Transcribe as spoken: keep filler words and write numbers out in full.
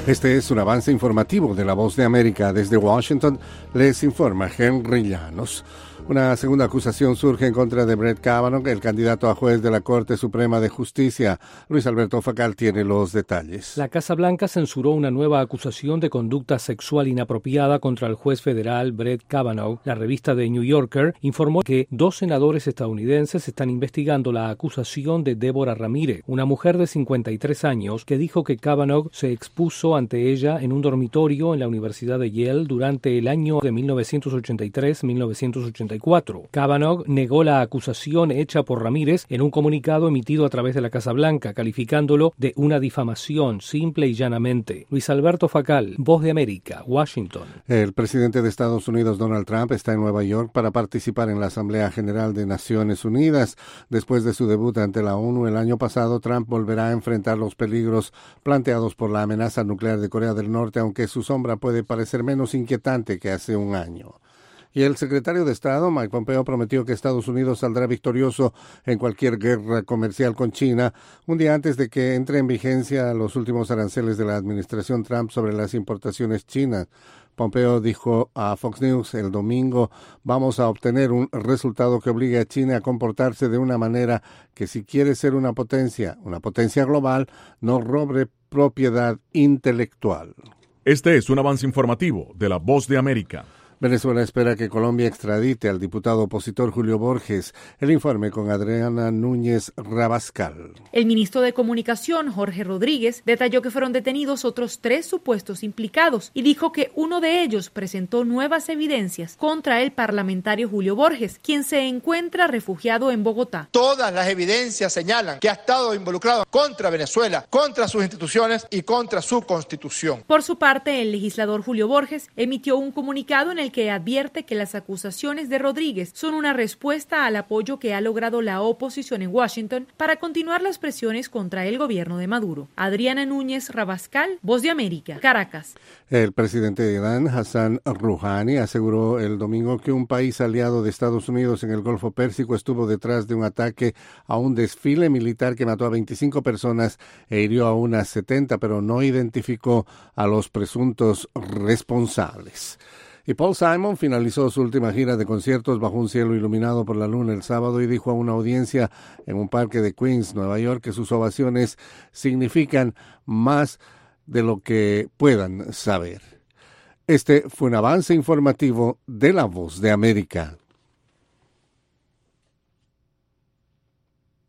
Este es un avance informativo de La Voz de América. Desde Washington les informa Henry Llanos. Una segunda acusación surge en contra de Brett Kavanaugh, el candidato a juez de la Corte Suprema de Justicia. Luis Alberto Facal tiene los detalles. La Casa Blanca censuró una nueva acusación de conducta sexual inapropiada contra el juez federal Brett Kavanaugh. La revista The New Yorker informó que dos senadores estadounidenses están investigando la acusación de Deborah Ramírez, una mujer de cincuenta y tres años que dijo que Kavanaugh se expuso ante ella en un dormitorio en la Universidad de Yale durante el año de mil novecientos ochenta y tres a mil novecientos ochenta y cuatro. Kavanaugh negó la acusación hecha por Ramírez en un comunicado emitido a través de la Casa Blanca, calificándolo de una difamación simple y llanamente. Luis Alberto Facal, Voz de América, Washington. El presidente de Estados Unidos, Donald Trump, está en Nueva York para participar en la Asamblea General de Naciones Unidas. Después de su debut ante la ONU el año pasado, Trump volverá a enfrentar los peligros planteados por la amenaza nuclear de Corea del Norte, aunque su sombra puede parecer menos inquietante que hace un año. Y el secretario de Estado, Mike Pompeo, prometió que Estados Unidos saldrá victorioso en cualquier guerra comercial con China, un día antes de que entre en vigencia los últimos aranceles de la administración Trump sobre las importaciones chinas. Pompeo dijo a Fox News el domingo: vamos a obtener un resultado que obligue a China a comportarse de una manera que, si quiere ser una potencia, una potencia global, no robe propiedad intelectual. Este es un avance informativo de La Voz de América. Venezuela espera que Colombia extradite al diputado opositor Julio Borges. El informe con Adriana Núñez Rabascal. El ministro de Comunicación, Jorge Rodríguez, detalló que fueron detenidos otros tres supuestos implicados y dijo que uno de ellos presentó nuevas evidencias contra el parlamentario Julio Borges, quien se encuentra refugiado en Bogotá. Todas las evidencias señalan que ha estado involucrado contra Venezuela, contra sus instituciones y contra su constitución. Por su parte, el legislador Julio Borges emitió un comunicado en el que advierte que las acusaciones de Rodríguez son una respuesta al apoyo que ha logrado la oposición en Washington para continuar las presiones contra el gobierno de Maduro. Adriana Núñez Rabascal, Voz de América, Caracas. El presidente de Irán, Hassan Rouhani, aseguró el domingo que un país aliado de Estados Unidos en el Golfo Pérsico estuvo detrás de un ataque a un desfile militar que mató a veinticinco personas e hirió a unas setenta, pero no identificó a los presuntos responsables. Y Paul Simon finalizó su última gira de conciertos bajo un cielo iluminado por la luna el sábado y dijo a una audiencia en un parque de Queens, Nueva York, que sus ovaciones significan más de lo que puedan saber. Este fue un avance informativo de La Voz de América.